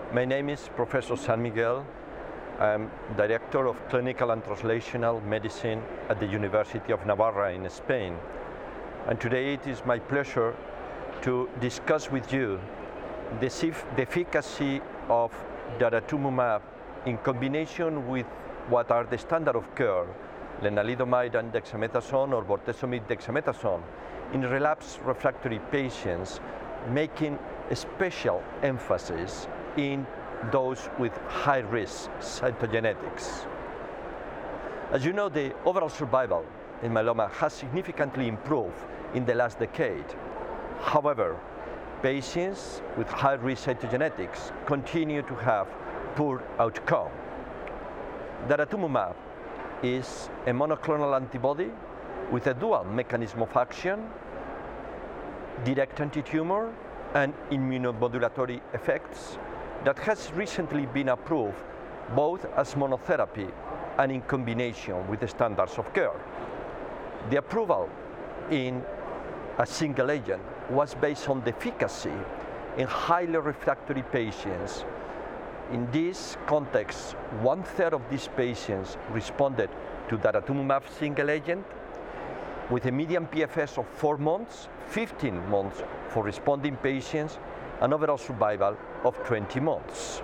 My name is Professor San Miguel. I'm Director of Clinical and Translational Medicine at the University of Navarra in Spain. And today it is my pleasure to discuss with you the efficacy of daratumumab in combination with what are the standard of care, lenalidomide and dexamethasone or bortezomib dexamethasone, in relapsed refractory patients, making a special emphasis in those with high-risk cytogenetics. As you know, the overall survival in myeloma has significantly improved in the last decade. However, patients with high-risk cytogenetics continue to have poor outcome. Daratumumab is a monoclonal antibody with a dual mechanism of action, direct anti-tumor and immunomodulatory effects, that has recently been approved both as monotherapy and in combination with the standards of care. The approval in a single agent was based on the efficacy in highly refractory patients. In this context, 1/3 of these patients responded to daratumumab single agent with a median PFS of 4 months, 15 months for responding patients, and overall survival of 20 months.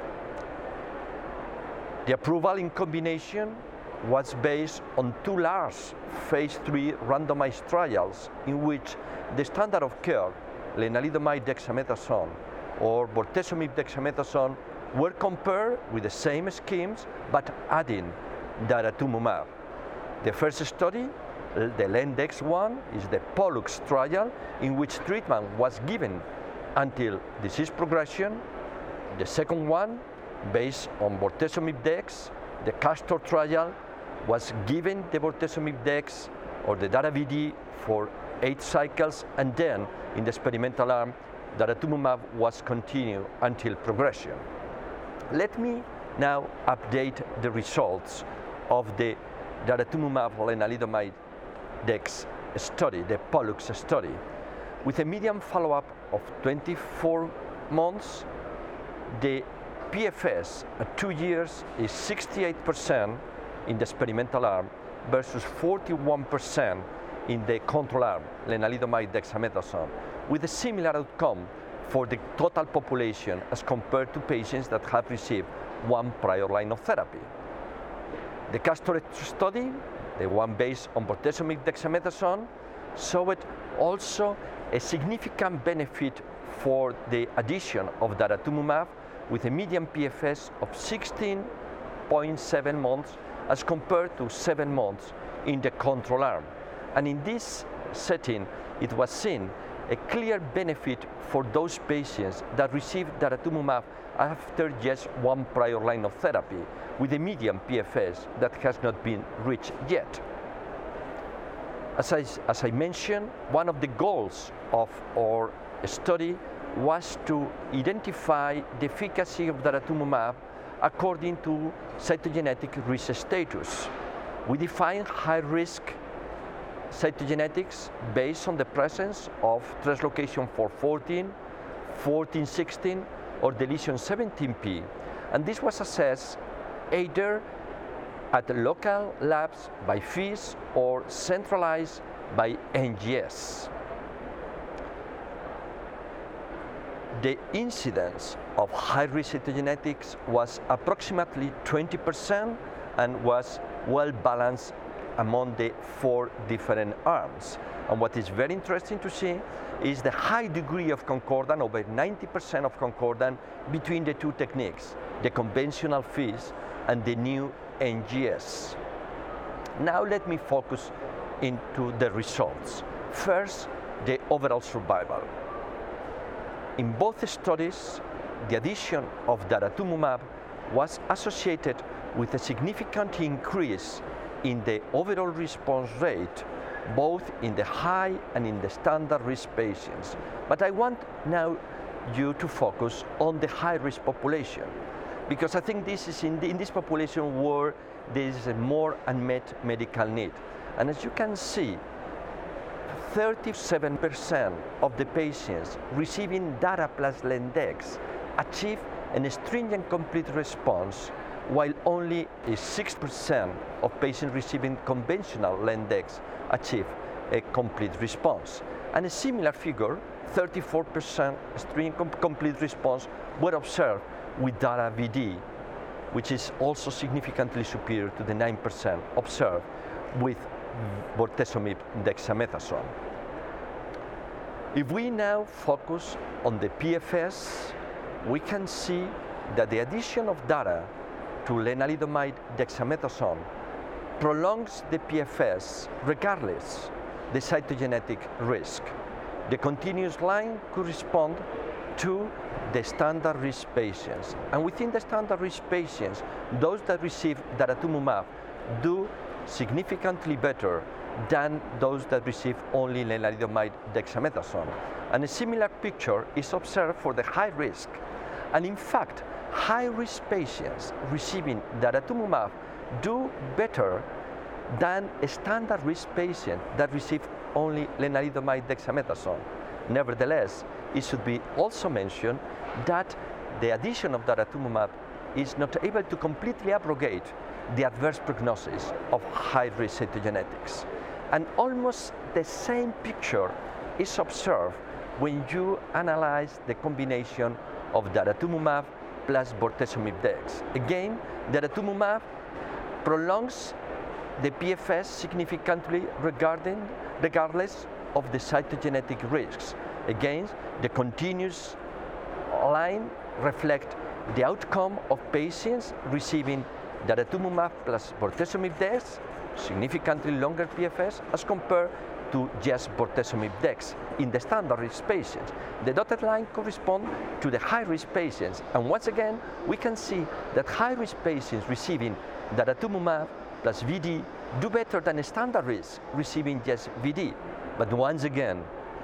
The approval in combination was based on 2 large phase 3 randomized trials in which the standard of care, lenalidomide dexamethasone or bortezomib dexamethasone, were compared with the same schemes but adding daratumumab. The first study, the LENDEX-1, is the POLLUX trial in which treatment was given until disease progression. The second one, based on bortezomib dex, the CASTOR trial, was given the bortezomib dex or the DARA-VD for 8 cycles, and then in the experimental arm, daratumumab was continued until progression. Let me now update the results of the daratumumab lenalidomide dex study, the POLLUX study. With a median follow-up of 24 months, the PFS at 2 years is 68% in the experimental arm versus 41% in the control arm, lenalidomide dexamethasone, with a similar outcome for the total population as compared to patients that have received 1 prior line of therapy. The CASTOR study, the one based on bortezomib dexamethasone, showed also a significant benefit for the addition of daratumumab with a median PFS of 16.7 months as compared to 7 months in the control arm. And in this setting, it was seen a clear benefit for those patients that received daratumumab after just 1 prior line of therapy, with a median PFS that has not been reached yet. As I mentioned, one of the goals of our study was to identify the efficacy of daratumumab according to cytogenetic risk status. We define high-risk cytogenetics based on the presence of translocation 414, 1416, or deletion 17p, and this was assessed either at local labs by FISH or centralized by NGS. The incidence of high-risk cytogenetics was approximately 20% and was well balanced among the 4 different arms. And what is very interesting to see is the high degree of concordance, over 90% of concordance, between the 2 techniques, the conventional FISH and the new NGS. Now let me focus into the results. First, the overall survival. In both studies, the addition of daratumumab was associated with a significant increase in the overall response rate, both in the high and in the standard risk patients. But I want now you to focus on the high-risk population, because I think this is in this population where there is a more unmet medical need. And as you can see, 37% of the patients receiving Dara plus Lendex achieve a stringent complete response, while only 6% of patients receiving conventional LENDEX achieve a complete response. And a similar figure, 34% stringent complete response, were observed with DARA-VD, which is also significantly superior to the 9% observed with bortezomib dexamethasone. If we now focus on the PFS, we can see that the addition of DARA to lenalidomide dexamethasone prolongs the PFS regardless the cytogenetic risk. The continuous line corresponds to the standard risk patients. And within the standard risk patients, those that receive daratumumab do significantly better than those that receive only lenalidomide dexamethasone. And a similar picture is observed for the high risk. And in fact, high-risk patients receiving daratumumab do better than a standard risk patient that receive only lenalidomide dexamethasone. Nevertheless, it should be also mentioned that the addition of daratumumab is not able to completely abrogate the adverse prognosis of high-risk cytogenetics. And almost the same picture is observed when you analyze the combination of daratumumab plus bortezomib dex. Again, daratumumab prolongs the PFS significantly regardless of the cytogenetic risks. Again, the continuous line reflects the outcome of patients receiving daratumumab plus bortezomib dex, significantly longer PFS as compared to just bortezomib dex in the standard risk patients. The dotted line corresponds to the high-risk patients, and once again we can see that high-risk patients receiving daratumumab plus VD do better than a standard risk receiving just VD. But once again,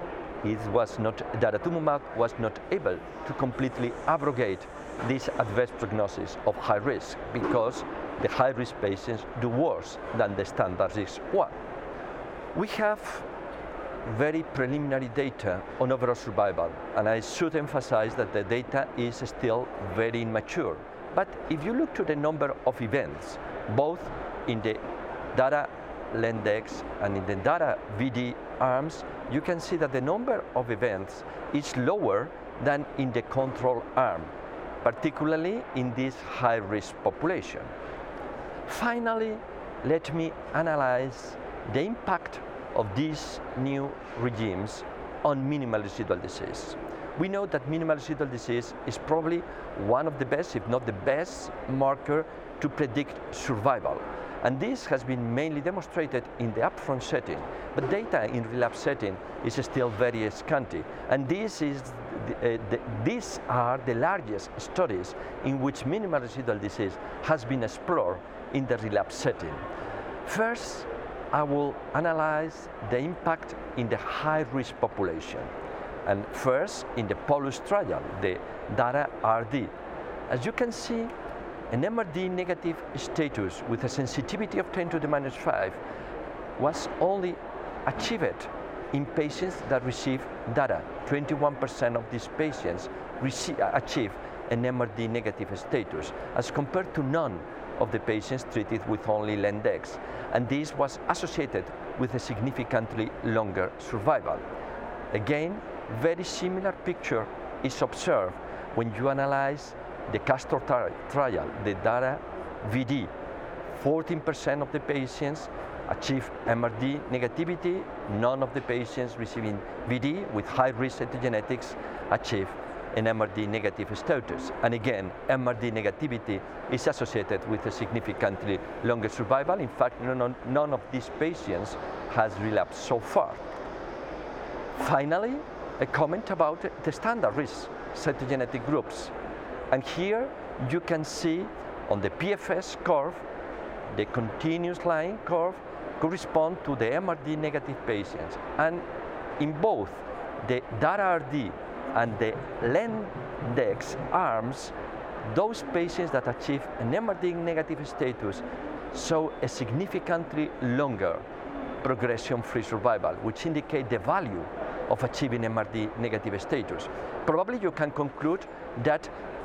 daratumumab was not able to completely abrogate this adverse prognosis of high risk because the high-risk patients do worse than the standard risk one. We have very preliminary data on overall survival, and I should emphasize that the data is still very immature. But if you look to the number of events, both in the DARA LENDEX and in the DARA-VD arms, you can see that the number of events is lower than in the control arm, particularly in this high-risk population. Finally, let me analyze the impact of these new regimes on minimal residual disease. We know that minimal residual disease is probably one of the best, if not the best, marker to predict survival. And this has been mainly demonstrated in the upfront setting, but data in relapse setting is still very scanty. And these are the largest studies in which minimal residual disease has been explored in the relapse setting. First, I will analyze the impact in the high-risk population. And first, in the POLUS trial, the DARA-RD. As you can see, an MRD negative status with a sensitivity of 10 to the minus 5 was only achieved in patients that receive DARA. 21% of these patients achieve an MRD negative status, as compared to none of the patients treated with only LENDEX. And this was associated with a significantly longer survival. Again, very similar picture is observed when you analyze the CASTOR trial, the DARA-VD. 14% of the patients achieve MRD negativity. None of the patients receiving VD with high-risk cytogenetics achieve an MRD negative status. And again, MRD negativity is associated with a significantly longer survival. In fact, none of these patients has relapsed so far. Finally, a comment about the standard risk cytogenetic groups. And here you can see on the PFS curve, the continuous line curve corresponds to the MRD negative patients. And in both the DARA-RD and the LENDEX arms, those patients that achieve an MRD negative status show a significantly longer progression-free survival, which indicate the value of achieving MRD negative status. Probably you can conclude that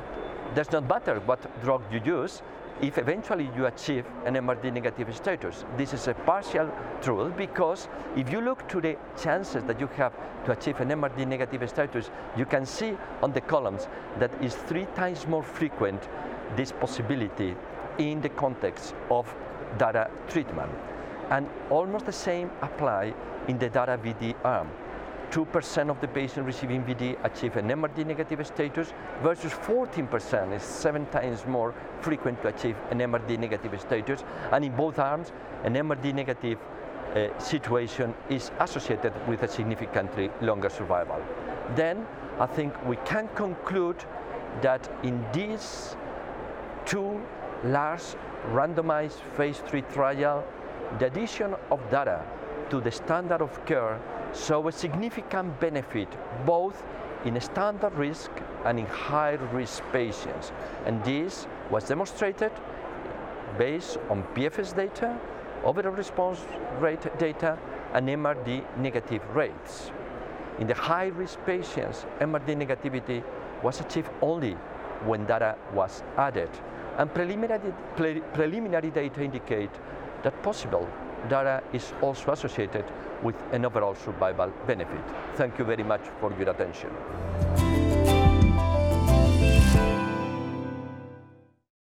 does not matter what drug you use if eventually you achieve an MRD negative status. This is a partial truth, because if you look to the chances that you have to achieve an MRD negative status, you can see on the columns that is 3 times more frequent, this possibility, in the context of DARA treatment. And almost the same apply in the DARA VD arm. 2% of the patients receiving VD achieve an MRD negative status versus 14% is 7 times more frequent to achieve an MRD negative status. And in both arms, an MRD negative situation is associated with a significantly longer survival. Then I think we can conclude that in these 2 large randomized phase 3 trial, the addition of DARA to the standard of care show a significant benefit both in standard risk and in high risk patients. And this was demonstrated based on PFS data, overall response rate data, and MRD negative rates. In the high risk patients, MRD negativity was achieved only when DARA was added. And preliminary data indicate that possible DARA is also associated with an overall survival benefit. Thank you very much for your attention.